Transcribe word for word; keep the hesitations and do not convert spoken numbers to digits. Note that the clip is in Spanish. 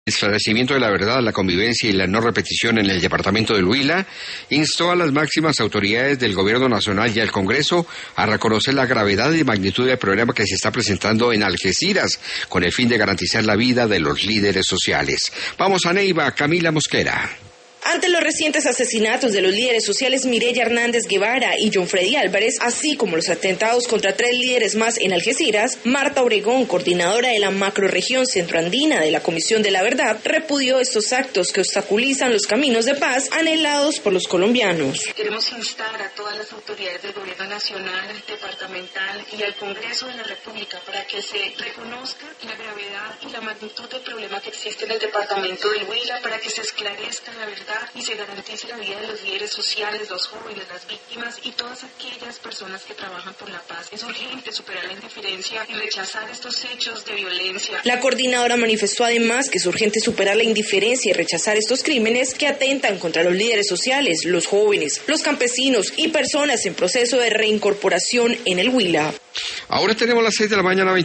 El esclarecimiento de la verdad, la convivencia y la no repetición en el departamento del Huila instó a las máximas autoridades del Gobierno Nacional y al Congreso a reconocer la gravedad y magnitud del problema que se está presentando en Algeciras con el fin de garantizar la vida de los líderes sociales. Vamos a Neiva, Camila Mosquera. Ante los recientes asesinatos de los líderes sociales Mireya Hernández Guevara y John Freddy Álvarez, así como los atentados contra tres líderes más en Algeciras, Marta Obregón, coordinadora de la macrorregión centroandina de la Comisión de la Verdad, repudió estos actos que obstaculizan los caminos de paz anhelados por los colombianos. Queremos instar a todas las autoridades del Gobierno Nacional, departamental y al Congreso de la República para que se reconozca la gravedad y la magnitud del problema que existe en el departamento del Huila, para que se esclarezca la verdad y se garantice la vida de los líderes sociales, los jóvenes, las víctimas y todas aquellas personas que trabajan por la paz. Es urgente superar la indiferencia y rechazar estos hechos de violencia. La coordinadora manifestó además que es urgente superar la indiferencia y rechazar estos crímenes que atentan contra los líderes sociales, los jóvenes, los campesinos y personas en proceso de reincorporación en el Huila. Ahora tenemos las seis de la mañana.